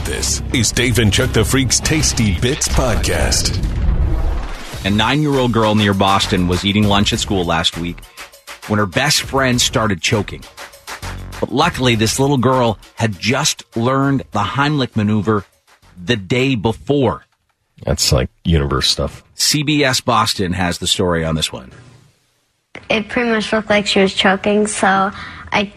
This is Dave and Chuck the Freak's Tasty Bits Podcast. A 9-year-old girl near Boston was eating lunch at school last week when her best friend started choking. But luckily, this little girl had just learned the Heimlich maneuver the day before. That's like universe stuff. CBS Boston has the story on this one. It pretty much looked like she was choking, so I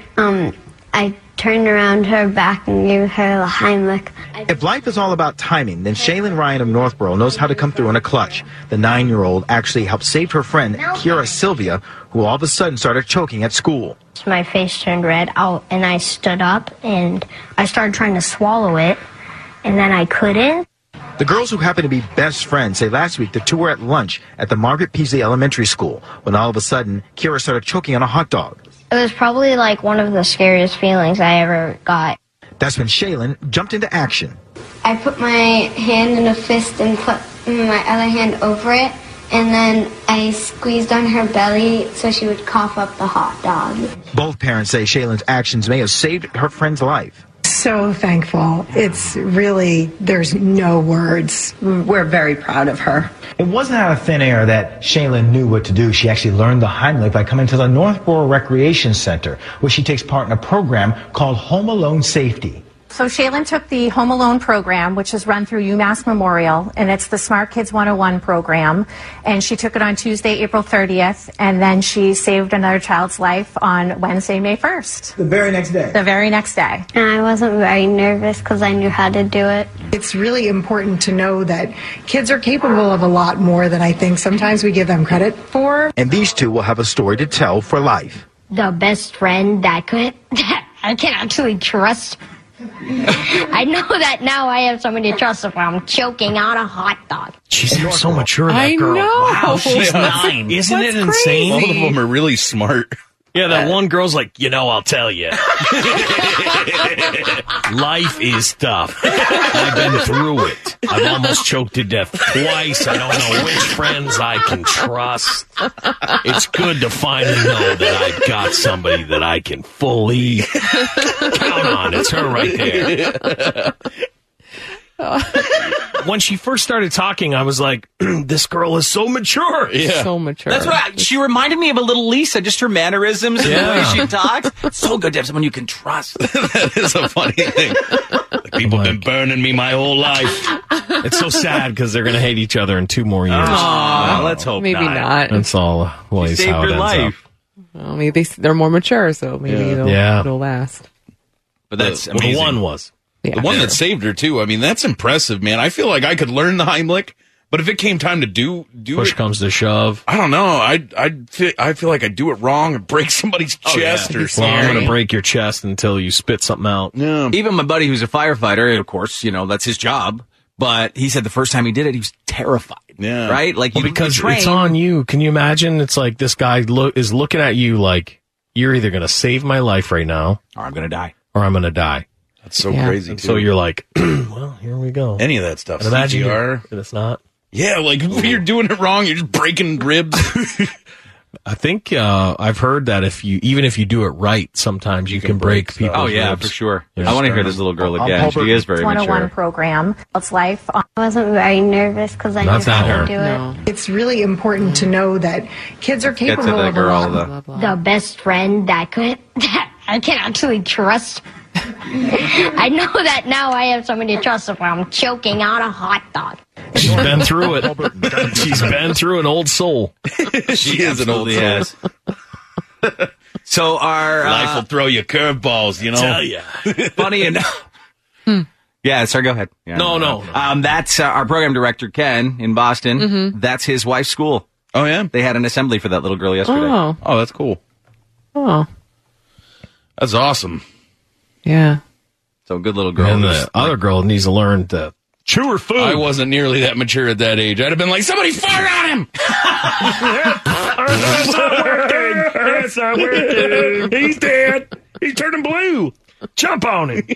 turned around her back and gave her the Heimlich. If life is all about timing, then Shaylin Ryan of Northborough knows how to come through in a clutch. The 9-year-old actually helped save her friend, Kira Sylvia, who all of a sudden started choking at school. My face turned red out, and I stood up, and I started trying to swallow it, and then I couldn't. The girls who happen to be best friends say last week the two were at lunch at the Margaret Peasley Elementary School when all of a sudden Kira started choking on a hot dog. It was probably like one of the scariest feelings I ever got. That's when Shaylin jumped into action. I put my hand in a fist and put my other hand over it, and then I squeezed on her belly so she would cough up the hot dog. Both parents say Shaylin's actions may have saved her friend's life. So thankful. It's really, there's no words. We're very proud of her. It wasn't out of thin air that Shaylin knew what to do. She actually learned the Heimlich by coming to the Northborough Recreation Center, where she takes part in a program called Home Alone Safety. So Shaylin took the Home Alone program, which is run through UMass Memorial, and it's the Smart Kids 101 program. And she took it on Tuesday, April 30th, and then she saved another child's life on Wednesday, May 1st. The very next day? The very next day. And I wasn't very nervous because I knew how to do it. It's really important to know that kids are capable of a lot more than I think sometimes we give them credit for. And these two will have a story to tell for life. The best friend that I can actually trust. I know that now I have somebody to trust if I'm choking on a hot dog. She's so mature, that girl. I know. Wow, she's 9. Isn't it insane? Both of them are really smart. Yeah, that one girl's like, I'll tell you. Life is tough. I've been through it. I've almost choked to death twice. I don't know which friends I can trust. It's good to finally know that I've got somebody that I can fully count on. It's her right there. When she first started talking, I was like, this girl is so mature. Yeah. So mature. That's right. She reminded me of a little Lisa, just her mannerisms and the way she talks. It's so good to have someone you can trust. That is a funny thing. People have been burning me my whole life. It's so sad because they're going to hate each other in 2 more years. Aw, let's hope Maybe not. That's all ways Saved how it her ends life. Well, maybe they're more mature, so maybe it'll last. But that's Well, amazing. The one was. Yeah. The one that saved her, too. I mean, that's impressive, man. I feel like I could learn the Heimlich, but if it came time to do Push it, comes to shove. I don't know. I feel like I'd do it wrong and break somebody's chest or Well, something. I'm going to break your chest until you spit something out. Yeah. Even my buddy who's a firefighter, of course, that's his job. But he said the first time he did it, he was terrified. Yeah. Right? Like, Well, because it's on you. Can you imagine? It's like this guy is looking at you like, you're either going to save my life right now, or I'm going to die. or I'm going to die. That's so Yeah. crazy, And too. so you're like, well, here we go. Any of that stuff. And imagine CPR. and it's not. Yeah, like if you're doing it wrong, you're just breaking ribs. I think I've heard that even if you do it right, sometimes you can break people's Oh, yeah, ribs. for sure. Yeah. I want to hear this little girl again. She is very 101 mature. program. It's life on I wasn't very nervous because I Not knew that how hard. to do it. No. It's really important to know that kids are Get to capable that of girl. a lot. The best friend that I can actually trust. I know that now I have somebody to trust if I'm choking on a hot dog. She's been through it. She's been through an old soul. She is an old Absolutely soul. is. So our Life will throw you curveballs, Tell ya. funny enough. Yeah, sir, go ahead. Yeah, No. That's our program director, Ken, in Boston. That's his wife's school. Oh, yeah? They had an assembly for that little girl yesterday. Oh. Oh, that's cool. Oh. That's awesome. Yeah. So good little girl. And the other girl needs to learn to chew her food. I wasn't nearly that mature at that age. I'd have been like, somebody fart on him! That's not working. That's not working. He's dead. He's turning blue. Jump on him.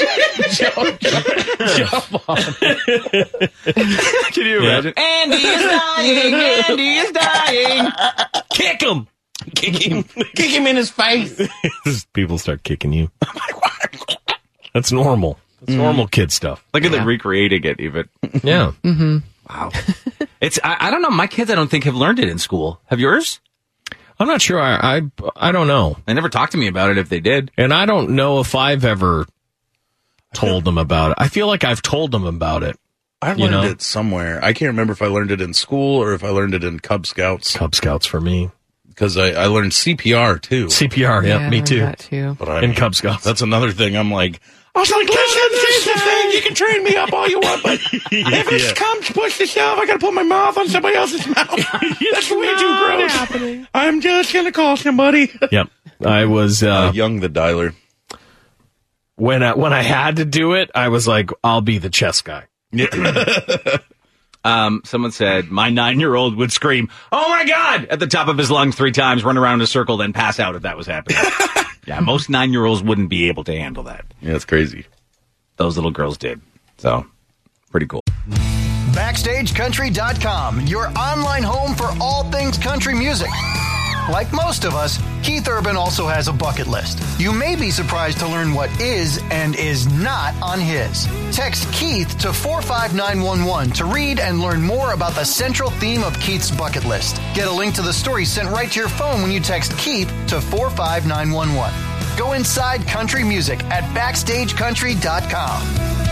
Jump on him. Can you imagine? Andy is dying. Andy is dying. Kick him. Kick him in his face. People start kicking you. That's normal. It's normal kid stuff. Look at them recreating it even. Yeah. Mm-hmm. Wow. I don't know. My kids, I don't think, have learned it in school. Have yours? I'm not sure. I don't know. They never talked to me about it if they did. And I don't know if I've ever told them about it. I feel like I've told them about it. I learned it somewhere. I can't remember if I learned it in school or if I learned it in Cub Scouts. Cub Scouts for me. Because I learned CPR, too. CPR, yeah, me too. That too. But in Cub Scouts. That's another thing. I'm like, I was like, listen, here's the thing. You can train me up all you want, but if it comes push to shove, I got to put my mouth on somebody else's mouth. That's way too gross. Happening. I'm just going to call somebody. Yep. I was Young the dialer. When I had to do it, I was like, I'll be the chess guy. Yeah. Someone said my 9-year-old would scream, "Oh my God!" at the top of his lungs 3 times, run around in a circle, then pass out if that was happening. Yeah, most 9-year-olds wouldn't be able to handle that. Yeah, it's crazy. Those little girls did. So, pretty cool. BackstageCountry.com, your online home for all things country music. Like most of us, Keith Urban also has a bucket list. You may be surprised to learn what is and is not on his. Text Keith to 45911 to read and learn more about the central theme of Keith's bucket list. Get a link to the story sent right to your phone when you text Keith to 45911. Go inside country music at BackstageCountry.com.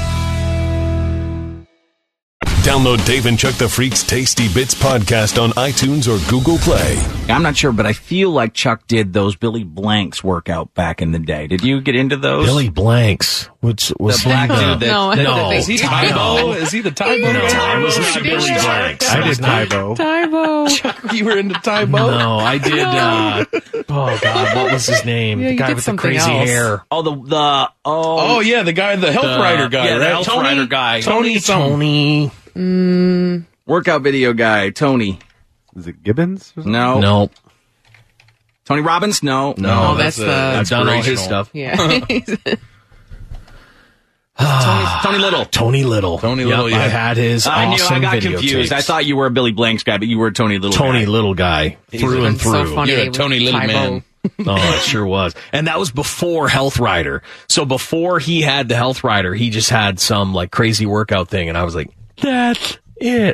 Download Dave and Chuck the Freak's Tasty Bits podcast on iTunes or Google Play. I'm not sure, but I feel like Chuck did those Billy Blanks workout back in the day. Did you get into those? Billy Blanks. Was the black dude that... No. Is he Tybo? Is he the Tybo? No, I was not Billy Blanks. I did Tybo. Chuck, you were into Tybo? No, I did, oh God, what was his name? Yeah, the guy with the crazy hair. Oh, the yeah, the guy, the health rider guy, yeah, right? the health rider guy. Tony. Workout video guy, Tony. Is it Gibbons? No. Tony Robbins? No. No, that's the... I've done all his stuff. Yeah. Tony Little. Tony Little, yeah. I had his awesome I got video confused. tapes. I thought you were a Billy Blanks guy, but you were a Tony Little Tony guy. Little guy. Through and through. So funny. You're a Tony Little man. Oh, it sure was. And that was before Health Rider. So before he had the Health Rider, he just had some like crazy workout thing. And I was like, that's it.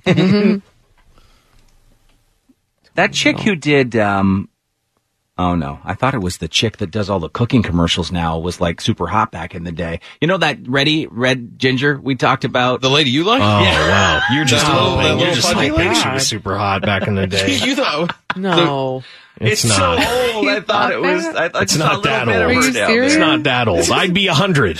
That chick who did, oh no, I thought it was the chick that does all the cooking commercials now, was like super hot back in the day. You know that red ginger we talked about? The lady you like? Oh, Yeah. wow. You're just hoping. You're just fuzzy hoping lady? she was super hot back in the day. You thought? No. It's so not. old. I thought it was. I thought It's you saw not a little that bit of old. her Are you down serious? It's there. not that old. I'd be 100.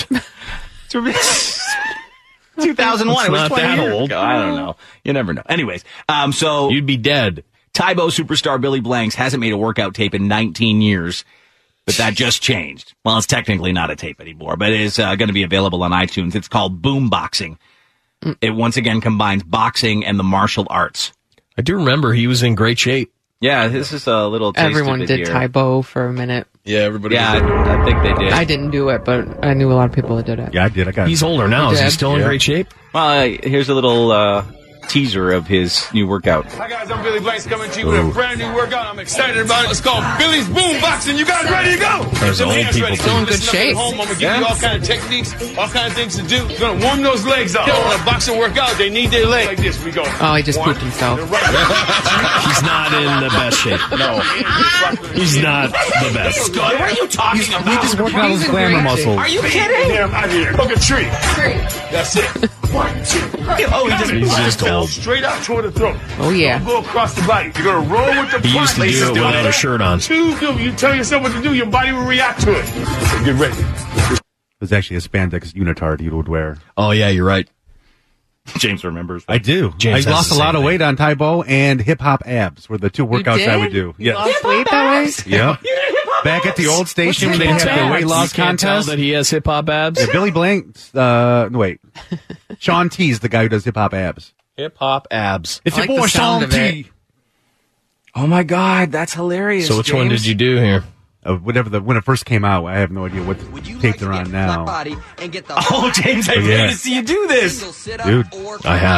2001. It's It was not 20 that years old. ago. I don't know. You never know. Anyways, so You'd be dead. Tybo superstar Billy Blanks hasn't made a workout tape in 19 years, but that just changed. Well, it's technically not a tape anymore, but it is going to be available on iTunes. It's called Boom Boxing. It once again combines boxing and the martial arts. I do remember he was in great shape. Yeah, this is a little taste Everyone of it did here. Tybo for a minute. Yeah, everybody. Yeah, did. I think they did. I didn't do it, but I knew a lot of people that did it. Yeah, I did. I got He's older now. You Is he did? still in Yeah. great shape? Well, here's a little teaser of his new workout. Hi guys, I'm Billy Blanks coming to you with a brand new workout. I'm excited about it. It's called Billy's Boom Boxing. You guys ready to go? There's Get them old hands people ready. still in good Listen up at shape. home. I'm gonna give you all kind of techniques, all kind of things to do. You're gonna warm those legs up. When a boxer workout, they need their legs like this. We go. Oh, he just pooped himself. He's not in the best shape. No. He's not the best. What are you talking about? He just worked out his glamour muscles. Are you kidding? Damn, out here. Look at tree. That's it. 1, 2. Oh, He's just old. Straight out toward the throat. Oh, yeah. Don't go across the body. You're gonna roll with the He used to do it without a shirt on. You tell yourself what to do, your body will react to it. So get ready. It was actually a spandex unitard he would wear. Oh, yeah, you're right. James remembers. I do. James I has lost the a lot same of thing. weight on Tybo and hip hop abs were the two workouts I would do. You Yeah. lost weight that way? Yeah. Back at the old station when they had the weight loss You can't tell contest. that he has hip hop abs. Yeah, Billy Blanks, no, wait. Sean T's the guy who does hip hop abs. Hip hop abs. It's I your like boy the sound Sean of it. T. Oh my God, that's hilarious. So which one did you do here? When it first came out, I have no idea what tape they're on now. Oh, James, I yeah. need to see you do this. Dude, I have.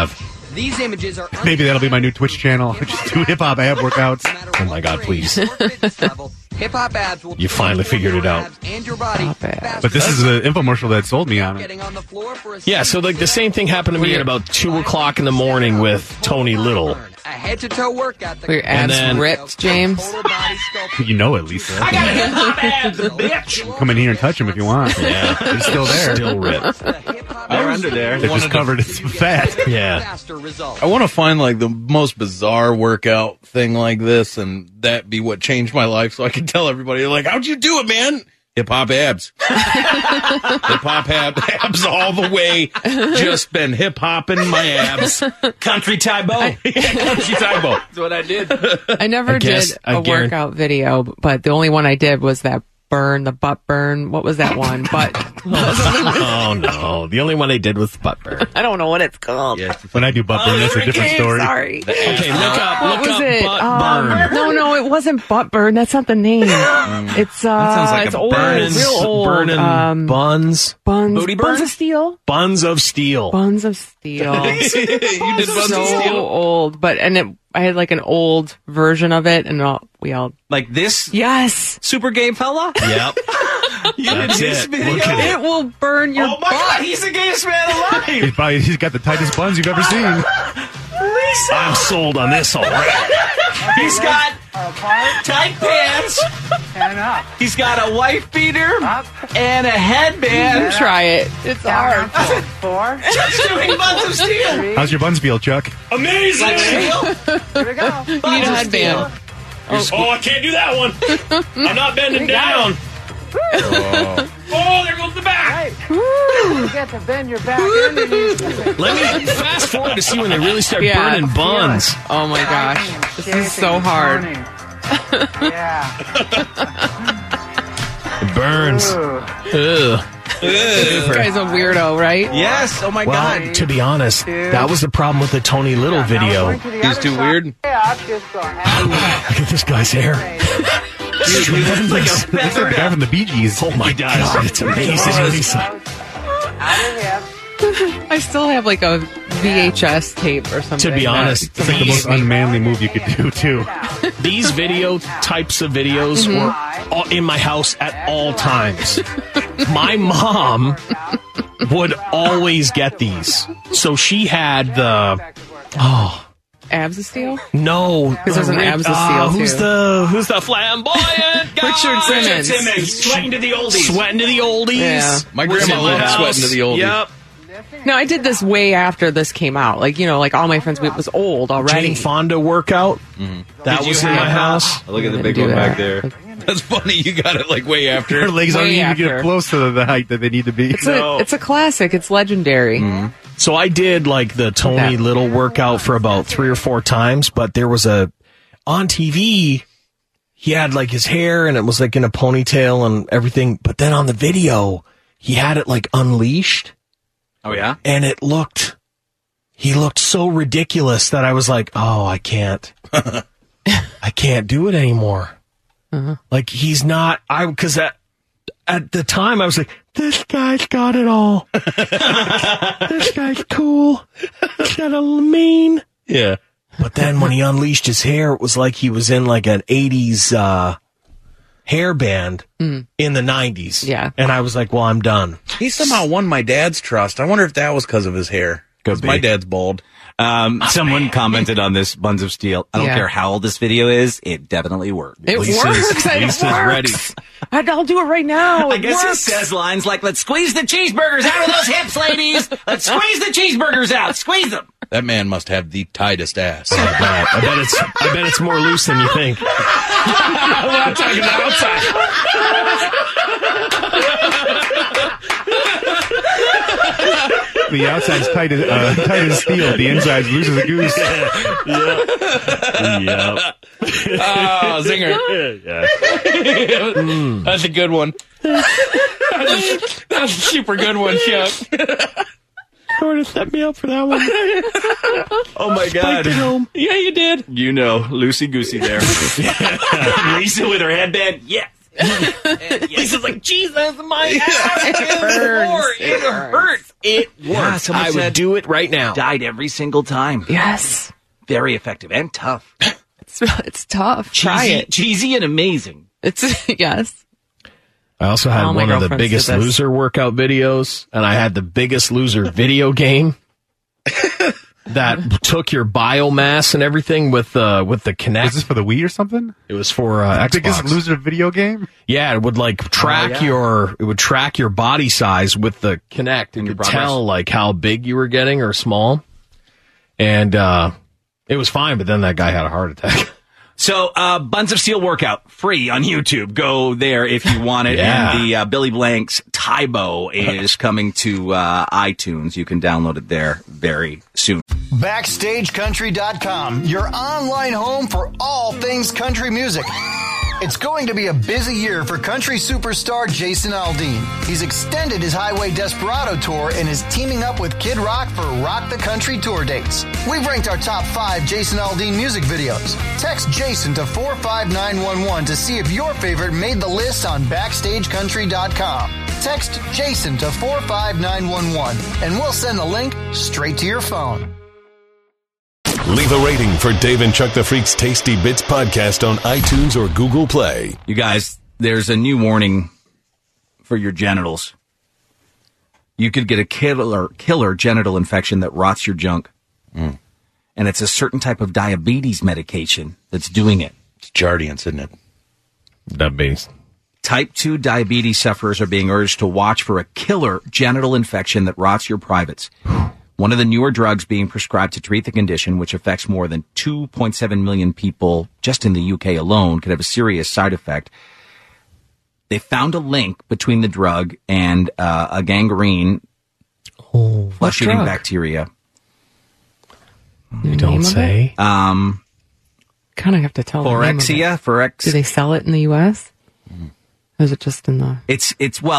These images are Maybe that'll be my new Twitch channel. I just do hip hop ab workouts. Oh my God, please. Hip Hop Abs will You finally figured it out. and your body. But this is the infomercial that sold me on it. Yeah, so like the same thing happened to me at about 2 o'clock in the morning with Tony Little. A head-to-toe workout. Were your abs then- ripped, James? You know it, Lisa. I got hip hop abs, bitch. Come in here and touch them if you want. Yeah, It's still there. Still ripped. They're under there. They're just covered in some fat. Yeah. I want to find like the most bizarre workout thing like this, and that be what changed my life, so I can tell everybody, like, how'd you do it, man? Hip hop abs. Hip hop abs all the way. Just been hip hopping my abs. Country Tybo. Country Tybo. That's what I did. I never did a workout video, but the only one I did was that burn, the butt burn. What was that one? Butt. Oh no, the only one they did was butt burn. I don't know what it's called. Yes. When I do butt burn, that's a different story. Sorry. Okay, look up What was it? butt burn. No, it wasn't butt burn. That's not the name. It's sounds like it's a old, burning, real old. burning buns. Booty Buns burn? of steel. Buns of steel. Buns of steel. You did buns so of steel. old, I had like an old version of it, and we all Like this yes. super gay fella? Yep. You did That's this it. video? Look at It will burn your Oh my butt. God, he's the gayest man alive. He's got the tightest buns you've ever seen. Lisa. I'm sold on this already. He's got tight pants. He's got a wife beater and a headband. Try it. It's hard. Just doing buns of steel. How's your buns feel, Chuck? Amazing. Like steel. You need a headband. Oh, I can't do that one. I'm not bending down. Oh, there goes the back. You get to bend your back end and you Let me fast forward to see when they really start Yeah. burning buns. Oh my gosh. This is so hard. Yeah. It burns. Ugh. This guy's a weirdo, right? Yes. Oh my Well, God. to be honest, that was the problem with the Tony Little video. He's too weird. Yeah, just go half. Look at this guy's hair. He's like a This is the feather. guy from the Bee Gees. Oh my God, it's amazing, Lisa. Out of hip. I still have like a VHS tape or something. To be honest, It's like the most unmanly move you could do, too. these video types of videos were all in my house at all times. My mom would always get these. So she had the Abs of Steel? no, Because there's an Abs of Steel, who's the flamboyant guy? Richard Simmons. Sweating to the oldies. Sweating to the oldies. Yeah. My Was grandma in my loved house. sweating to the oldies. Yep. No, I did this way after this came out. Like, like all my friends, it was old already. Jane Fonda workout. That Did was you in my have- house. Look at the big Do one that. back there. That's funny. You got it like way after. Her legs aren't Way even get after. close to the height that they need to be. It's a classic. It's legendary. So I did like the Tony That- Little workout for about 3 or 4 times, but there was on TV, he had like his hair and it was like in a ponytail and everything. But then on the video, he had it like unleashed Oh yeah. and he looked so ridiculous that I was like, oh, I can't do it anymore. Like he's not, cause at the time I was like, this guy's got it all. This guy's cool. He's got a mean. Yeah. But then when he unleashed his hair, it was like he was in like an 80s hair band in the 90s. Yeah. And I was like, well, I'm done. He somehow won my dad's trust. I wonder if that was because of his hair. Because my dad's bald. Someone commented on this Buns of Steel. I don't Yeah. care how old this video is. It definitely worked. It works. Lisa's ready. I'll do it right now. I guess it says lines like, let's squeeze the cheeseburgers out of those hips, ladies. Let's squeeze the cheeseburgers out. Squeeze them. That man must have the tightest ass. I bet it's more loose than you think. Well, I'm talking about outside. The outside's tight as steel. The inside's loose as a goose. Yep. Oh, zinger. Yeah. That's a good one. That's a super good one, Chuck. Sort of set me up for that one. Oh my God. Yeah, you did. You know, loosey goosey there. Lisa with her headband. Yes. Lisa's like, Jesus, my ass. It hurts. It works. Yeah, I would do it right now. Died every single time. Yes. Very effective and tough. It's tough. Try it. Cheesy and amazing. It's yes. I also had one of the Biggest Loser workout videos, and I had the Biggest Loser video game that took your biomass and everything with the Kinect. Was this for the Wii or something? It was for Xbox. Biggest Loser video game? Yeah, it would track your body size with the Kinect and could tell like how big you were getting or small. And it was fine, but then that guy had a heart attack. So, Buns of Steel workout, free on YouTube. Go there if you want it. Yeah. And the Billy Blanks Tybo is coming to iTunes. You can download it there very soon. BackstageCountry.com, your online home for all things country music. It's going to be a busy year for country superstar Jason Aldean. He's extended his Highway Desperado tour and is teaming up with Kid Rock for Rock the Country tour dates. We've ranked our top 5 Jason Aldean music videos. Text Jason to 45911 to see if your favorite made the list on BackstageCountry.com. Text Jason to 45911 and we'll send the link straight to your phone. Leave a rating for Dave and Chuck the Freak's Tasty Bits podcast on iTunes or Google Play. You guys, there's a new warning for your genitals. You could get a killer genital infection that rots your junk. And it's a certain type of diabetes medication that's doing it. It's Jardiance, isn't it? Diabetes. Type 2 diabetes sufferers are being urged to watch for a killer genital infection that rots your privates. One of the newer drugs being prescribed to treat the condition, which affects more than 2.7 million people just in the UK alone, could have a serious side effect. They found a link between the drug and a gangrene flesh-eating bacteria. You don't say. Kind of have to tell. Phorexia. Do they sell it in the U.S.? Or is it just in the? It's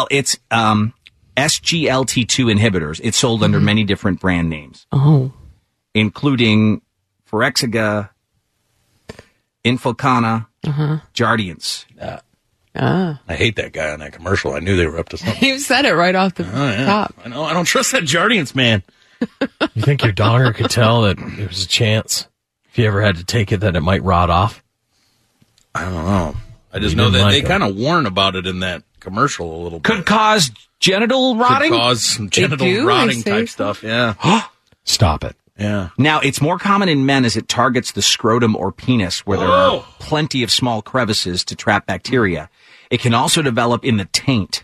SGLT2 inhibitors. It's sold under many different brand names. Oh. Including Phorexia, Infocana, Jardiance. I hate that guy on that commercial. I knew they were up to something. You said it right off the top. I know. I don't trust that Jardiance man. You think your daughter could tell that there was a chance, if you ever had to take it, that it might rot off? I don't know. I just know that they kind of warn about it in that commercial a little bit. Could cause genital rotting? Could cause some genital rotting type stuff, yeah. Stop it. Yeah. Now, it's more common in men as it targets the scrotum or penis, where there are plenty of small crevices to trap bacteria. It can also develop in the taint.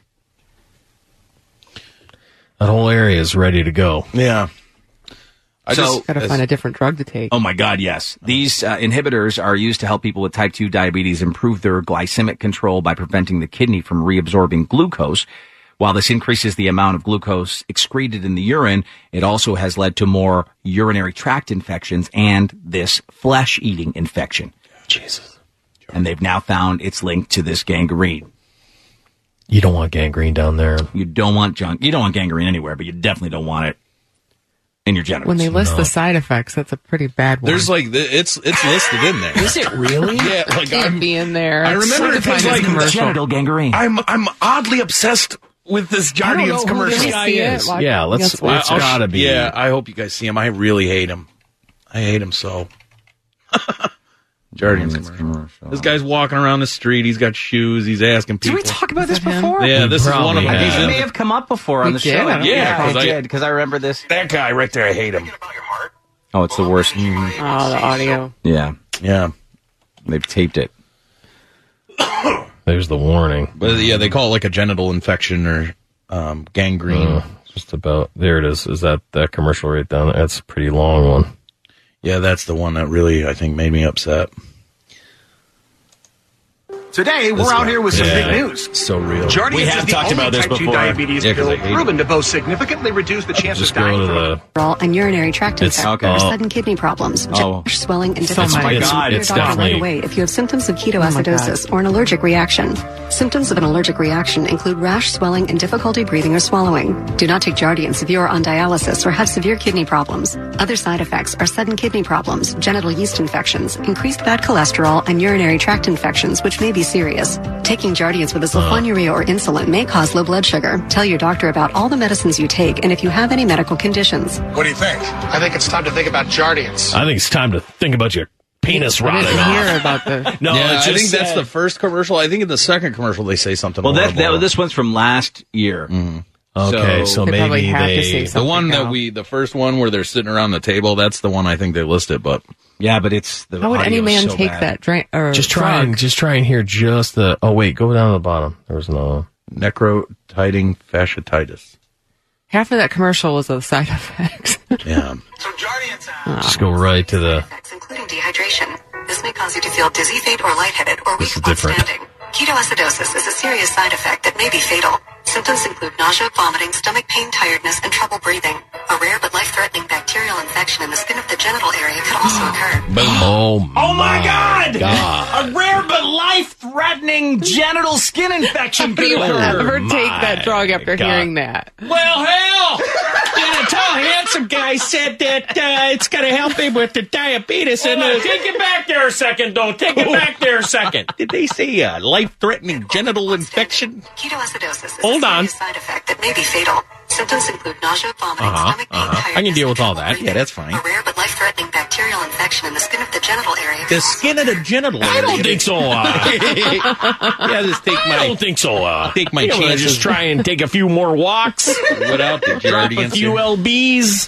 That whole area is ready to go. Yeah. Gotta find a different drug to take. Oh my God, yes. These inhibitors are used to help people with type 2 diabetes improve their glycemic control by preventing the kidney from reabsorbing glucose. While this increases the amount of glucose excreted in the urine, it also has led to more urinary tract infections and this flesh-eating infection. Jesus. And they've now found it's linked to this gangrene. You don't want gangrene down there. You don't want junk. You don't want gangrene anywhere, but you definitely don't want it in your genitals. When they list the side effects, that's a pretty bad one. There's it's listed in there. Is it really? Yeah, like Can't be in there. I remember things like genital gangrene. I'm oddly obsessed with this Jardiance commercial. Yeah, let's gotta be. Yeah, I hope you guys see him. I really hate him. I hate him so. Jardiance commercial. This guy's walking around the street. He's got shoes. He's asking people. Did we talk about this before? Yeah, this is one of them. He may have come up before on the show. Yeah, I did, because I remember this. That guy right there, I hate him. Oh, it's the worst. Oh, the audio. Yeah. Yeah. They've taped it. There's the warning. But yeah, they call it like a genital infection or gangrene. Just about. There it is. Is that commercial right down there? That's a pretty long one. Yeah, that's the one that really, I think, made me upset. Today, we're out here with some big news. So real. Jardiance is the only type 2 diabetes pill proven to both significantly reduce the chance of dying from and urinary tract infection, sudden kidney problems, swelling, and difficulty. It's definitely right away if you have symptoms of ketoacidosis or an allergic reaction. Symptoms of an allergic reaction include rash, swelling, and difficulty breathing or swallowing. Do not take Jardiance if you are on dialysis or have severe kidney problems. Other side effects are sudden kidney problems, genital yeast infections, increased bad cholesterol, and urinary tract infections, which may be serious. Taking Jardiance with a sulfonylurea or insulin may cause low blood sugar. Tell your doctor about all the medicines you take and if you have any medical conditions. What do you think? I think it's time to think about Jardiance. I think it's time to think about your penis rotting off. Hear about the No, I think that's the first commercial. I think in the second commercial they say something. Well, horrible. this one's from last year. Mm-hmm. Okay, so maybe the first one where they're sitting around the table, that's the one I think they listed, but yeah, but it's the how would any man take that drink or just try and hear just the go down to the bottom. There was no necrotizing fasciitis. Half of that commercial was the side effects. Yeah. Just go right to the Including dehydration. This may cause you to feel dizzy, faint, or lightheaded, or weak This is while different. standing. Ketoacidosis is a serious side effect that may be fatal. Symptoms include nausea, vomiting, stomach pain, tiredness, and trouble breathing. A rare but life-threatening bacterial infection in the skin of the genital area could also occur. Oh my God! God. A rare but life-threatening genital skin infection. How do you ever take that drug after hearing that? Well, hell, the tall, handsome guy said that it's going to help him with the diabetes. Take it back there a second, though. Take it back there a second. Did they say life-threatening genital infection? Ketoacidosis is Hold a on. serious side effect that may be fatal. Symptoms include nausea, vomiting, stomach pain, tiredness, I can deal with all that. Yeah, that's fine. a rare but life-threatening bacterial infection in the skin of the genital area. The skin of the genital area. I don't think so. Yeah, just take my. I don't think so. Take my You wanna chances. just try and take a few more walks. Without the Drop a Jardiance. few lbs.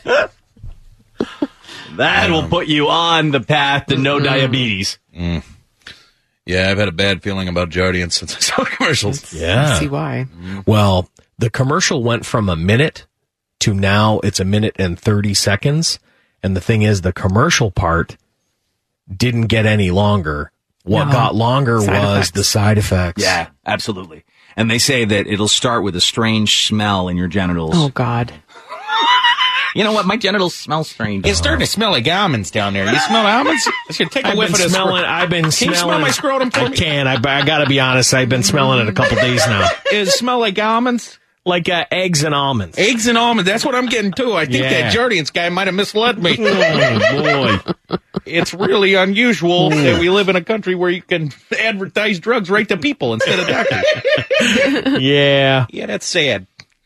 That will put you on the path to no diabetes. Mm. Yeah, I've had a bad feeling about Jardiance since I saw the commercials. Yeah. I see why. Well, the commercial went from a minute to now it's a minute and 30 seconds. And the thing is, the commercial part didn't get any longer. What No. got longer Side was effects. the side effects. Yeah, absolutely. And they say that it'll start with a strange smell in your genitals. Oh, God. You know what? My genitals smell strange. It's starting to smell like almonds down there. You smell almonds? I should take a whiff of this. I've been Can smelling. you smell my scrotum for I me? can. I got to be honest. I've been smelling it a couple days now. Does it smell like almonds? Like eggs and almonds. Eggs and almonds. That's what I'm getting too. I think Yeah. that Jardiance guy might have misled me. Oh, boy. It's really unusual that we live in a country where you can advertise drugs right to people instead of doctors. Yeah. Yeah, that's sad.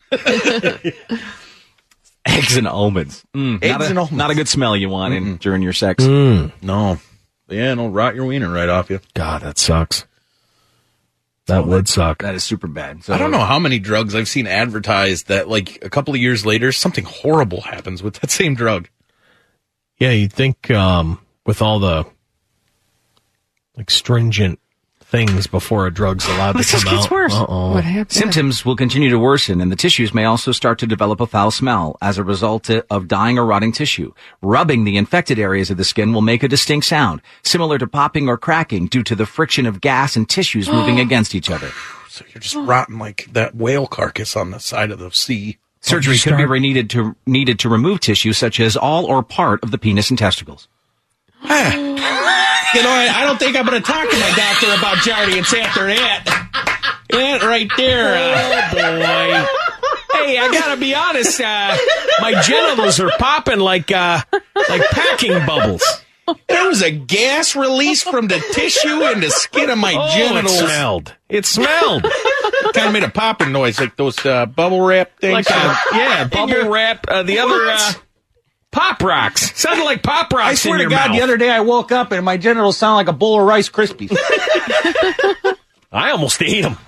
Eggs and almonds. Eggs and almonds. Not a good smell you want in during your sex. No. Yeah, it'll rot your wiener right off you. God, that sucks. That would suck. That is super bad. So I don't know how many drugs I've seen advertised that, like, a couple of years later, something horrible happens with that same drug. Yeah, you'd think with all the stringent things before a drug's allowed to come out. Uh-oh. What happened? Symptoms will continue to worsen, and the tissues may also start to develop a foul smell as a result of dying or rotting tissue. Rubbing the infected areas of the skin will make a distinct sound, similar to popping or cracking due to the friction of gas and tissues moving against each other. So you're just rotting like that whale carcass on the side of the sea. Surgery could be needed to remove tissue such as all or part of the penis and testicles. You know, I don't think I'm going to talk to my doctor about Jardiance after that. That right there. Oh, boy. Hey, I gotta be honest. My genitals are popping like packing bubbles. There was a gas release from the tissue and the skin of my genitals. It smelled. It smelled. Kind of made a popping noise, like those bubble wrap things. Bubble wrap. The other Pop Rocks. Sounded like Pop Rocks. I swear in to your God, mouth. the other day I woke up and my genitals sound like a bowl of Rice Krispies. I almost ate them.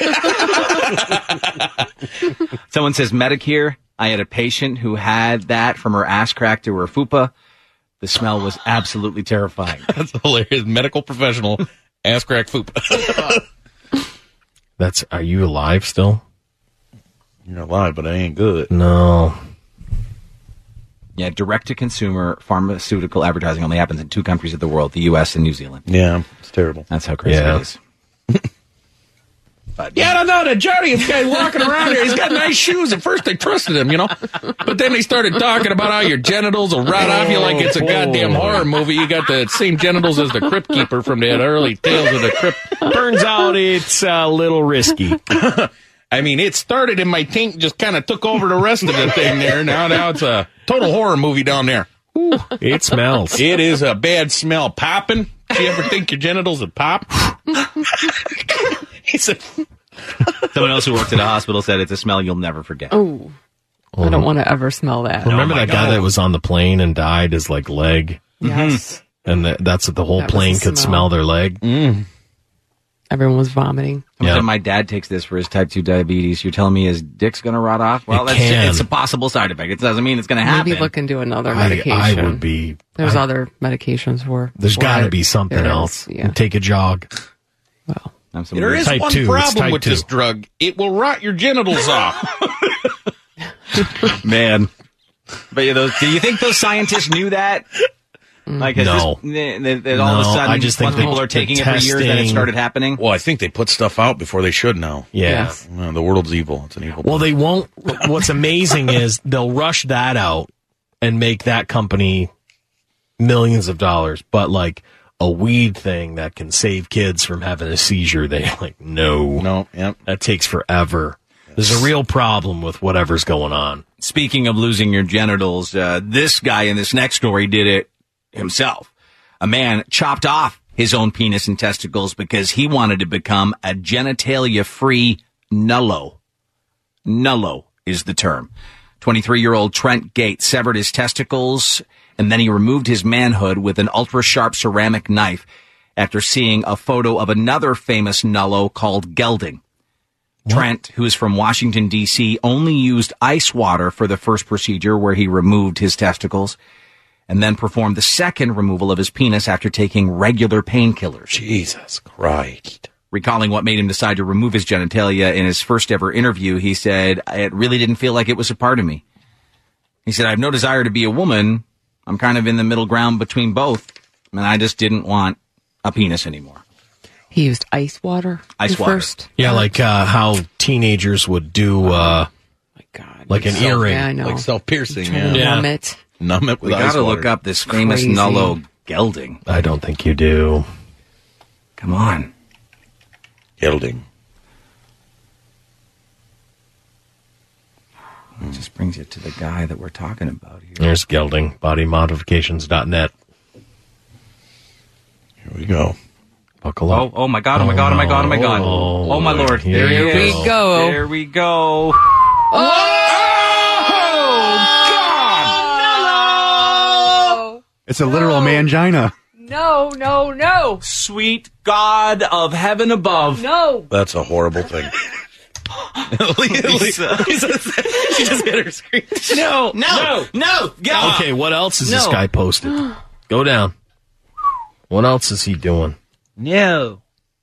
Someone says Medicare. I had a patient who had that from her ass crack to her fupa. The smell was absolutely terrifying. That's hilarious. Medical professional, ass crack fupa. Are you alive still? You're alive, but I ain't good. No. Yeah, direct-to-consumer pharmaceutical advertising only happens in 2 countries of the world, the U.S. and New Zealand. Yeah, it's terrible. That's how crazy it is. Yeah, I don't know. The Jardiance guy walking around here, he's got nice shoes. At first I trusted him, But then they started talking about how your genitals will rot off you like it's a goddamn horror movie. You got the same genitals as the Crypt Keeper from the early Tales of the Crypt. Turns out it's a little risky. I mean, it started in my taint, just kind of took over the rest of the thing there. Now it's a total horror movie down there. Ooh, it smells. It is a bad smell. Popping? Do you ever think your genitals would pop? He said, Someone else who worked at a hospital said it's a smell you'll never forget. Oh, I don't want to ever smell that. Remember that guy that was on the plane and died? His like leg. Yes. And that's the whole That was plane the could smell. smell their leg. Everyone was vomiting. Yeah. My dad takes this for his type 2 diabetes. You're telling me his dick's going to rot off? Well, it's a possible side effect. It doesn't mean it's going to happen. Maybe look into another I medication. would be. There's other medications for. There's got to be something There is, else. yeah. Take a jog. there is Type one 2, it's problem type with 2. this drug. It will rot your genitals off. Man. But do you think those scientists knew that? Like, No. all of a sudden, I just think once people are taking it for years, then it started happening? Well, I think they put stuff out before they should now. Yeah. Yes. The world's evil. It's an evil. Well, they won't. What's amazing is they'll rush that out and make that company millions of dollars, but like a weed thing that can save kids from having a seizure, they like, no, yep. That takes forever. There's a real problem with whatever's going on. Speaking of losing your genitals, this guy in this next story did it himself. A man chopped off his own penis and testicles because he wanted to become a genitalia-free nullo. Nullo is the term. 23-year-old Trent Gates severed his testicles, and then he removed his manhood with an ultra-sharp ceramic knife after seeing a photo of another famous nullo called gelding. Trent, who is from Washington, D.C., only used ice water for the first procedure where he removed his testicles and then performed the second removal of his penis after taking regular painkillers. Jesus Christ. Recalling what made him decide to remove his genitalia in his first ever interview, he said, "It really didn't feel like it was a part of me." He said, "I have no desire to be a woman. I'm kind of in the middle ground between both, and I just didn't want a penis anymore." He used ice water. Ice water. First. Yeah, like how teenagers would do, like an earring. Yeah, I know. Like self-piercing. Trying to numb it. Numb it with We ice gotta water. look up this famous Crazy. nullo gelding. I don't think you do. Come on. Gelding. It just brings you to the guy that we're talking about here. There's gelding, bodymodifications.net. Here we go. Buckle up. Oh my God, oh my God, oh my God, oh my God. Oh my Lord. Here There we he is. go. There we go. It's a literal mangina. No, no, no. Sweet God of heaven above. No. That's a horrible thing. She just hit her screen. No. Go. Okay, what else is this No. guy posted? Go down. What else is he doing? No.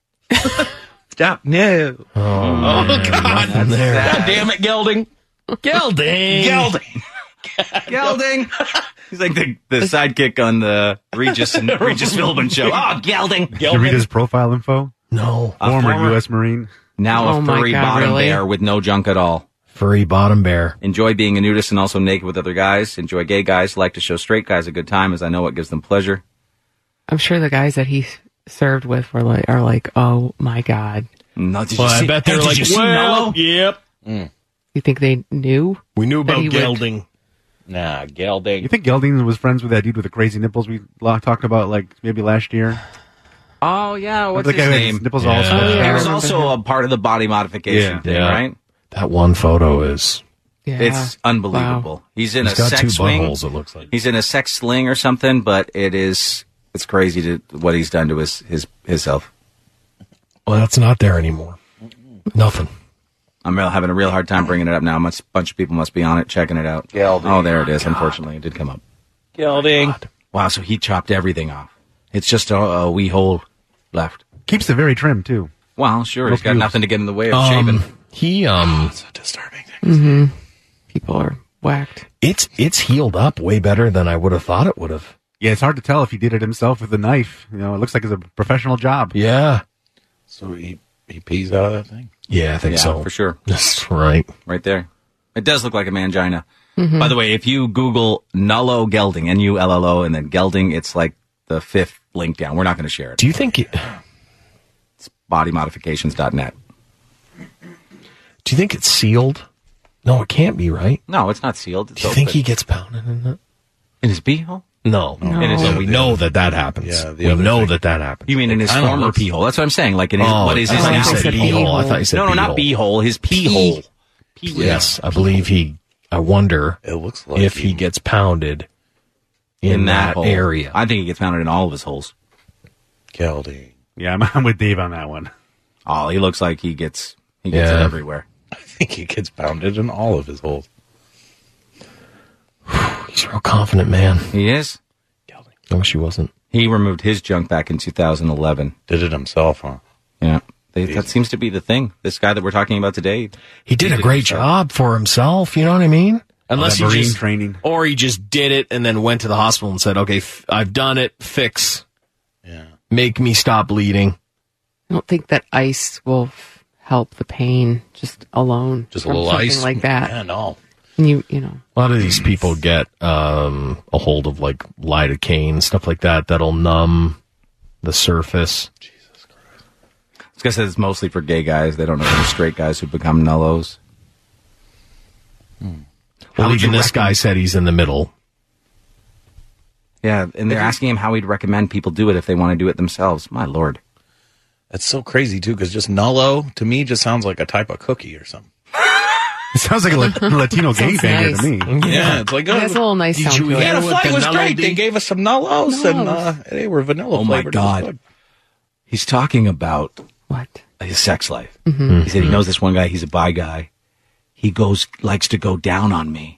Stop. No. Oh, God. there. God damn it, gelding. Gelding. Gelding. Gelding. He's like the sidekick on the Regis Philbin show. Oh, gelding. Did you read his profile info? No. Former U.S. Marine. Now Oh a my furry God, bottom really? bear with no junk at all. Furry bottom bear. Enjoy being a nudist and also naked with other guys. Enjoy gay guys. Like to show straight guys a good time, as I know it gives them pleasure. I'm sure the guys that he served with are like, oh my God. No, did Well, you I see, bet they're did like, you see well, Nello? yep. You think they knew? We knew That about he would- gelding. Nah, gelding. You think Gelding was friends with that dude with the crazy nipples we talked about like maybe last year? Oh, yeah. What's the his guy with name? his nipples all Yeah. stretched Oh, yeah. He out? was remember also him. a part of the body modification Yeah. thing, Yeah. right? That one photo is. Yeah. It's unbelievable. Wow. He's in He's a got sex two swing. buttholes, it looks like. He's in a sex sling or something, but it's crazy to what he's done to his self. Well, that's not there anymore. Nothing. I'm having a real hard time bringing it up now. A bunch of people must be on it, checking it out. Gelding. Oh, there it is. Unfortunately, it did come up. Gelding. Wow, so he chopped everything off. It's just a wee hole left. Keeps it very trim too. Well, sure, he's got pubes. nothing to get in the way of shaving. He It's a disturbing thing. People are whacked. it's healed up way better than I would have thought it would have. Yeah, it's hard to tell if he did it himself with a knife. You know, it looks like it's a professional job. Yeah. So he pees out of that thing? Yeah, I think Yeah, so. for sure. That's right. Right there. It does look like a mangina. By the way, if you Google Nullo gelding, N-U-L-L-O, and then gelding, it's like the fifth link down. We're not going to share it. Do you think It's bodymodifications.net. do you think it's sealed? No, it can't be, right? No, it's not sealed. It's Do you think open. he gets pounded in that? In his beehole? No. And we know that happens. Yeah, we know that happens. You mean in his former pee hole? That's what I'm saying. Like in his, what is his now? Pee-hole. I thought you said no, not pee-hole. His pee-hole. Yes, I believe I wonder if he gets pounded in that hole. area. I think he gets pounded in all of his holes. Gelding. Yeah, I'm with Dave on that one. Oh, he looks like he gets it everywhere. I think he gets pounded in all of his holes. He's a real confident man. He is. I wish he wasn't. He removed his junk back in 2011. Did it himself, huh? Yeah. That seems to be the thing. This guy that we're talking about today. He did a great job for himself, you know what I mean? Unless he Marine just training. Or he just did it and then went to the hospital and said, okay, I've done it, fix. Yeah. Make me stop bleeding. I don't think that ice will help the pain just alone. Just a from little something ice? like that. Yeah, no. And you know. A lot of these people get a hold of like lidocaine, stuff like that, that'll numb the surface. This guy says it's mostly for gay guys. They don't know any straight guys who become nullos. Well, even this guy said he's in the middle. Yeah, and they're asking him how he'd recommend people do it if they want to do it themselves. My Lord. That's so crazy, too, because just nullo, to me, just sounds like a type of cookie or something. It sounds like a Latino gangbanger to me. Yeah, it's like, It has a little nice sound to we it. had a flight, it was great. They gave us some nullos, and they were vanilla Oh, my flavored. God. He's talking about what? His sex life. Mhm. He said he knows this one guy. He's a bi guy. He likes to go down on me.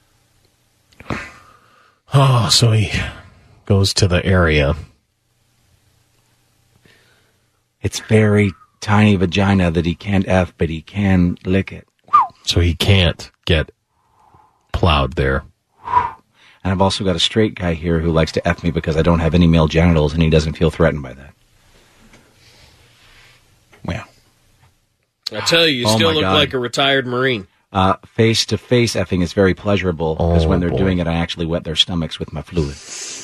Oh, so he goes to the area. It's very tiny vagina that he can't F, but he can lick it. So he can't get plowed there. And I've also got a straight guy here who likes to F me because I don't have any male genitals and he doesn't feel threatened by that. Well, I tell you, Oh, still my look God. like a retired Marine. Face-to-face effing is very pleasurable because when they're boy. doing it, I actually wet their stomachs with my fluid.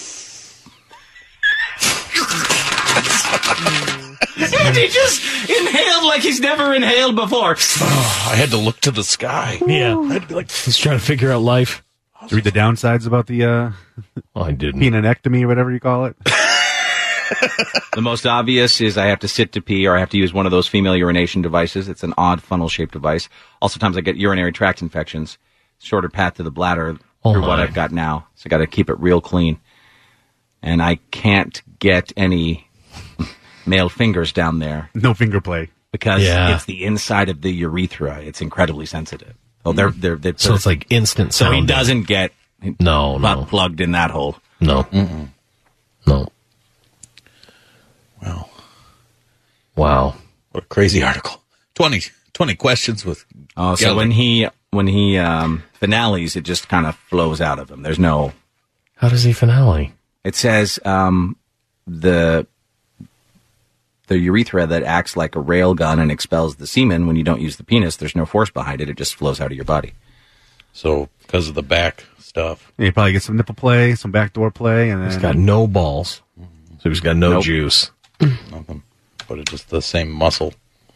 He just inhaled like he's never inhaled before. I had to look to the sky. Yeah. I had to be like, He's trying to figure out life. Did you read the downsides about the I didn't. penanectomy or whatever you call it? The most obvious is I have to sit to pee or I have to use one of those female urination devices. It's an odd funnel-shaped device. Also, times I get urinary tract infections. Shorter path to the bladder through what I've got now. So I got to keep it real clean. And I can't get any male fingers down there. No finger play. Because it's the inside of the urethra. It's incredibly sensitive. So they're So it's like instant So he sounding. doesn't get butt plugged in that hole. No. No. Wow. What a crazy article. 20 questions with Oh, so when he finales, it just kind of flows out of him. There's no. How does he finale? It says the urethra that acts like a rail gun and expels the semen. When you don't use the penis, there's no force behind it. It just flows out of your body. So because of the back stuff. Yeah, you probably get some nipple play, some backdoor play, and then He's got no balls. So he's got no juice. Nothing. But it's just the same muscle.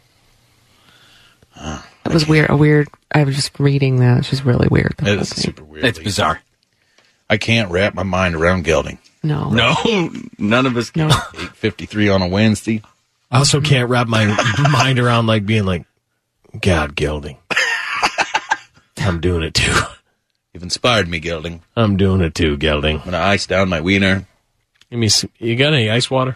That was weird. I was just reading that. It's just really weird. It is super weird. It's bizarre. I can't wrap my mind around gelding. No. No, none of us can. 8:53 on a Wednesday. I also can't wrap my mind around like being like, God, gelding. I'm doing it too. You've inspired me, gelding. I'm doing it too, gelding. I'm going to ice down my wiener. Give me you got any ice water?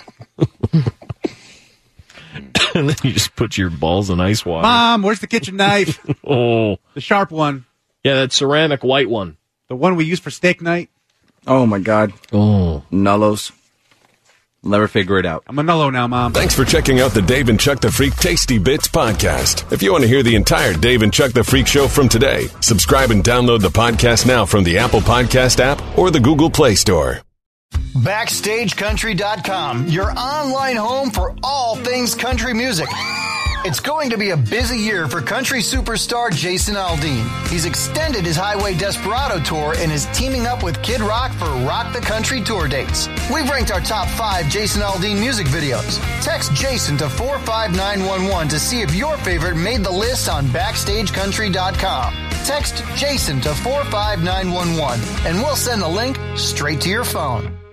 And then you just put your balls in ice water. Mom, where's the kitchen knife? Oh. The sharp one. Yeah, that ceramic white one. The one we use for steak night. Oh, my God. Oh. Nullos. Never figure it out. I'm a nullo now, Mom. Thanks for checking out the Dave and Chuck the Freak Tasty Bits podcast. If you want to hear the entire Dave and Chuck the Freak show from today, subscribe and download the podcast now from the Apple Podcast app or the Google Play Store. BackstageCountry.com, your online home for all things country music. It's going to be a busy year for country superstar Jason Aldean. He's extended his Highway Desperado tour and is teaming up with Kid Rock for Rock the Country tour dates. We've ranked our top 5 Jason Aldean music videos. Text Jason to 45911 to see if your favorite made the list on BackstageCountry.com. Text Jason to 45911 and we'll send the link straight to your phone.